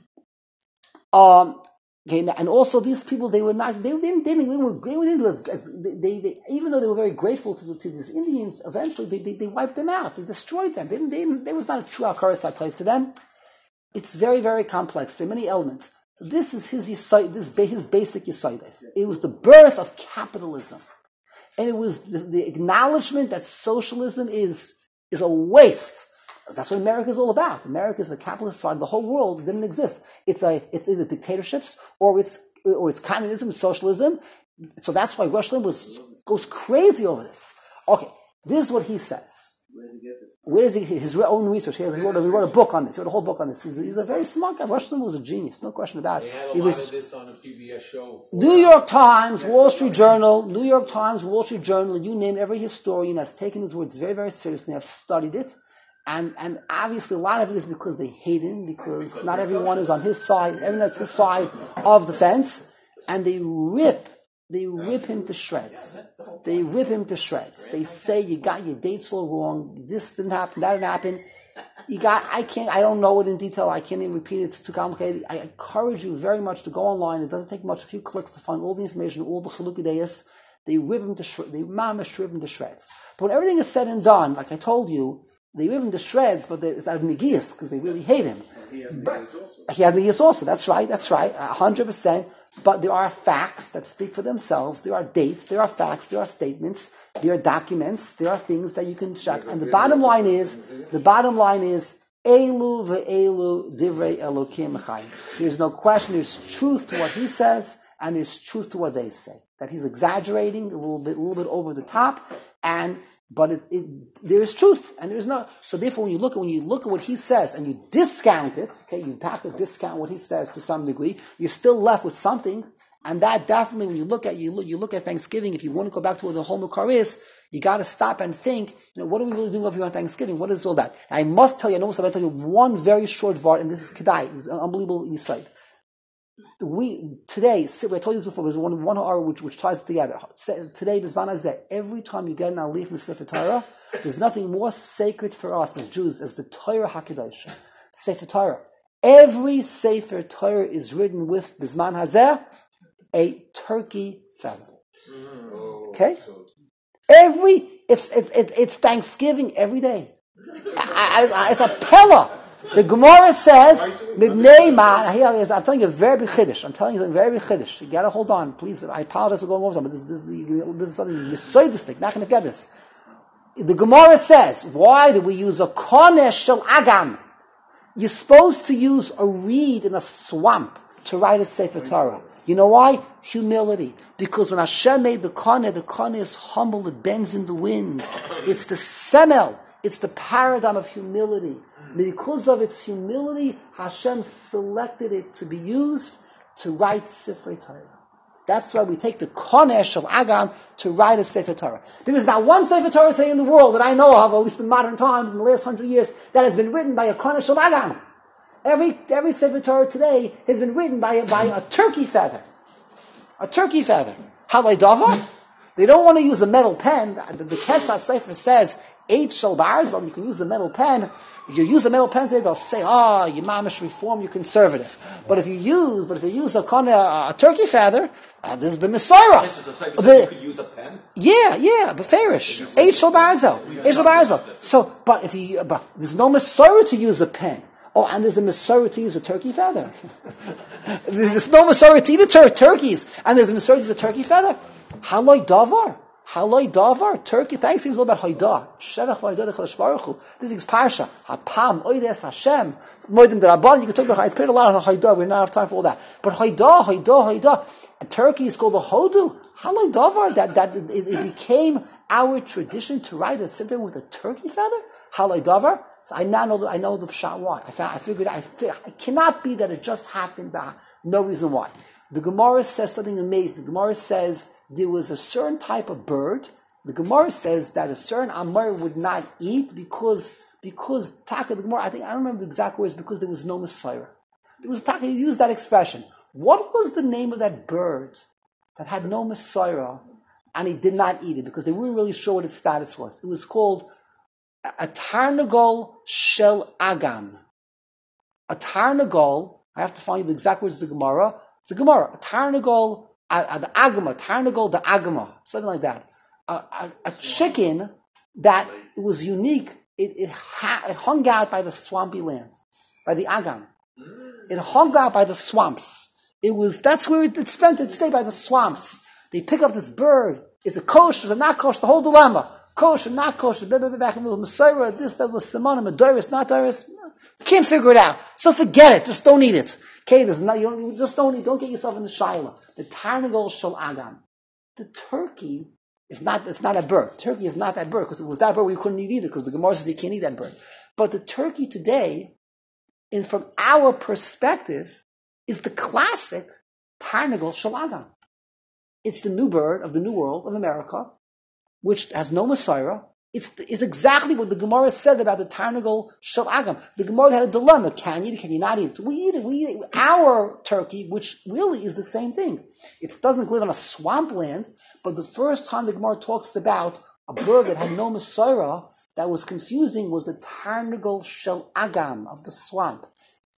Um, okay, and also these people, they were not, they didn't, they didn't, they were, they were into it, as they, they, even though they were very grateful to the, to these Indians, eventually they, they, they wiped them out, they destroyed them. They didn't, they didn't, there was not a true Akaras type to them. It's very, very complex. There are many elements. So this is his yesod, this his basic yesodis. It was the birth of capitalism, and it was the, the acknowledgement that socialism is is a waste. That's what America is all about. America is a capitalist society. The whole world didn't exist. It's a, it's either dictatorships or it's, or it's communism, socialism. So that's why Rushland was, goes crazy over this. Okay. This is what he says. Where did he get this? Where is he, his own research? He, has, he, wrote a, he wrote a book on this. He wrote a whole book on this. He's, he's a very smart guy. Rushland was a genius. No question about it. They had a he lot was, of this on a P B S show. New York Times, Wall Street Journal, New York Times, Wall Street Journal, you name every historian has taken his words very, very seriously, have studied it. And and obviously a lot of it is because they hate him, because, because not everyone is on his side, everyone is his side of the fence, and they rip, they rip him to shreds. They rip him to shreds. They say you got your dates all wrong, this didn't happen, that didn't happen. You got, I can't, I don't know it in detail, I can't even repeat it, it's too complicated. I encourage you very much to go online, it doesn't take much, a few clicks to find all the information, all the chalukideyas. They rip him to shreds, they mamish rip him to shreds. But when everything is said and done, like I told you, they rip him to shreds, but it's out of negias, because they really hate him. He had negias also. He had negias also, that's right, that's right, a hundred percent. But there are facts that speak for themselves, there are dates, there are facts, there are statements, there are documents, there are things that you can check. And the bottom line is, the bottom line is, Elu ve'elu divrei Elokim chayim. There's no question, there's truth to what he says, and there's truth to what they say. That he's exaggerating a little bit, a little bit over the top, and But it, it, there is truth, and there is no. So therefore, when you look at when you look at what he says and you discount it, okay, you have to discount what he says to some degree. You're still left with something, and that definitely, when you look at you look you look at Thanksgiving. If you want to go back to what the whole Makar is, you got to stop and think. You know, what are we really doing over here on Thanksgiving? What is all that? And I must tell you, I know I'm going to tell you one very short part, and this is Kedai. It's an unbelievable insight. We today, I told you this before. There's one one hour which which ties it together. Today, every time you get an alif from Sefer Torah, there's nothing more sacred for us as Jews as the Torah Hakadosh, Sefer Torah. Every Sefer Torah is written with Bizman Hazeh, a turkey feather. Okay? Every, it's, it's, it's Thanksgiving every day. I, I, it's a pella. The Gemara says, "Mibnei ma." I'm telling you a very big chiddush. I'm telling you a very big chiddush. You gotta hold on, please. I apologize for going over something, but this, this, this is something you say this thing. Not gonna get this. The Gemara says, "Why do we use a konesh shel agam?" You're supposed to use a reed in a swamp to write a Sefer Torah. You know why? Humility. Because when Hashem made the koneh, the koneh is humble. It bends in the wind. It's the semel. It's the paradigm of humility. Because of its humility, Hashem selected it to be used to write Sefer Torah. That's why we take the Koneh Shel Agam to write a Sefer Torah. There is not one Sefer Torah today in the world that I know of, at least in modern times, in the last hundred years, that has been written by a Koneh Shel Agam. Every, every Sefer Torah today has been written by a, by a turkey feather. A turkey feather. Halay Davar? They don't want to use a metal pen. The, the Kesah Sefer says, eight Shel Barzal, you can use a metal pen. If you use a metal pen today, they'll say, "Oh, you mamish reform, you're conservative." But if you use, but if you use a kind of a turkey feather, uh, this is the Messiah. You could use a pen. Yeah, yeah, but fairish, eight shel barzel, eight shel barzel. So, but if you, but there's no Messiah to use a pen. Oh, and there's a Messiah to use a turkey feather. There's no Messiah to eat the tur- turkeys, and there's a Messiah to use a turkey feather. Haloi davar. Haloi davar, Turkey, thanks, it's all about Haidah. Sherach Haidah Chalash Baruch Hu. This is Parsha. Hapam, Oides Hashem. Moedim Darabban, you can talk about Haidah. I played a lot on Haidah, we don't have time for all that. But Haidah, Haidah, Haidah. And Turkey is called the Hodu. Haloi davar, that, that it, it became our tradition to write a sifter with a turkey feather. Haloi davar. So I now know, the, I know the pshat why. I, found, I figured, I figured, it cannot be that it just happened by no reason why. The Gemara says something amazing. The Gemara says there was a certain type of bird. The Gemara says that a certain Amar would not eat because, because Taka, the Gemara, I think, I don't remember the exact words, because there was no Messiah. There was Taka, he used that expression. What was the name of that bird that had no Messiah and he did not eat it? Because they weren't really sure what its status was. It was called a Tarnagol Shel Agam. A Tarnagol, I have to find you the exact words of the Gemara. It's a Gemara. A Tarnagol, uh, the Agama, Tarnagol, the Agama, something like that. A, a, a chicken that was unique, it, it, ha, it hung out by the swampy land, by the Agam. It hung out by the swamps. It was, that's where it, it spent its day, by the swamps. They pick up this bird. Is it kosher? Is it not kosher? The whole dilemma. Kosher, not kosher, blah, blah, blah, back in the middle. Messiah, this, that, the Simon, Madoris, not Doris. Can't figure it out. So forget it. Just don't eat it. Okay, there's not, you, don't, you just don't eat, don't get yourself in the shaila. The Tarnagol Shel Agam. The turkey is not, it's not a bird. Turkey is not that bird, because if it was that bird, we couldn't eat either, because the Gemara says you can't eat that bird. But the turkey today, in, from our perspective, is the classic Tarnagol Shel Agam. It's the new bird of the new world of America, which has no Messiah. It's, it's exactly what the Gemara said about the Tarnagol Shel Agam. The Gemara had a dilemma. Can you eat it? Can you not eat it? So we eat it. We eat it. Our turkey, which really is the same thing. It doesn't live on a swampland, but the first time the Gemara talks about a bird that had no Messiah, that was confusing, was the Tarnagol Shel Agam of the swamp.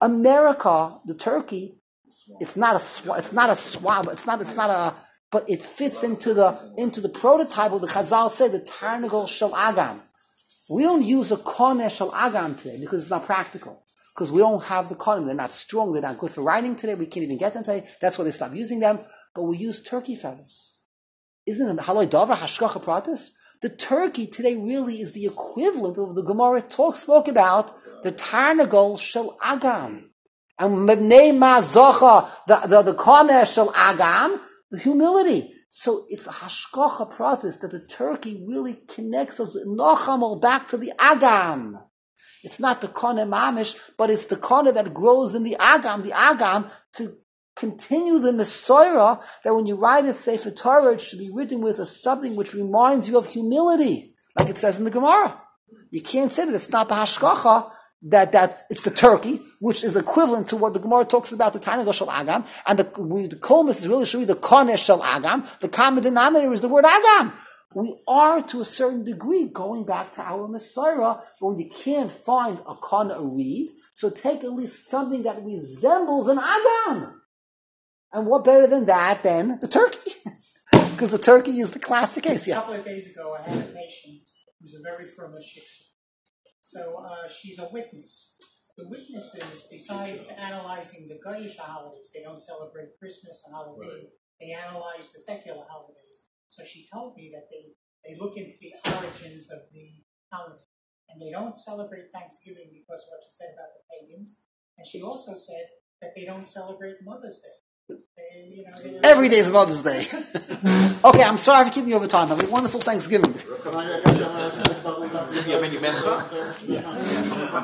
America, the turkey, it's not a swamp. It's not a swamp. It's not. It's not a. But it fits into the into the prototype of the Chazal said, the Tarnagol Shel Agam. We don't use a Koneh Shel Agam today because it's not practical. Because we don't have the Konem. They're not strong. They're not good for writing today. We can't even get them today. That's why they stopped using them. But we use turkey feathers. Isn't it Haloi Davar Hashgacha Pratis? The turkey today really is the equivalent of the Gemara talk spoke about the Tarnagol Shel Agam. And Mebnei Ma Zocha, the the, the Koneh Shel Agam, the humility. So it's a hashgacha pratis that the turkey really connects us nochamal back to the agam. It's not the koneh mamish, but it's the koneh that grows in the agam, the agam, to continue the Messiah, that when you write a Sefer Torah, it should be written with a something which reminds you of humility, like it says in the Gemara. You can't say that it's not the hashgacha, that, that it's the turkey, which is equivalent to what the Gemara talks about, the Tarnagol Shel Agam, and the, we, the kolmus is really should be the Koneh Shel Agam. The common denominator is the word Agam. We are, to a certain degree, going back to our Messiah, but when you can't find a Koneh, a reed, so take at least something that resembles an Agam. And what better than that than the turkey? Because the turkey is the classic case. A Yeah. couple of days ago, I had a patient who's a very firm shiksa. So uh, she's a witness. The witnesses, besides analyzing the Goyish holidays, they don't celebrate Christmas and Halloween. Right. They analyze the secular holidays. So she told me that they, they look into the origins of the holiday. And they don't celebrate Thanksgiving because of what you said about the pagans. And she also said that they don't celebrate Mother's Day. They, you know, they Every day is Mother's Day. Okay, I'm sorry for keeping you over time. Have a wonderful Thanksgiving.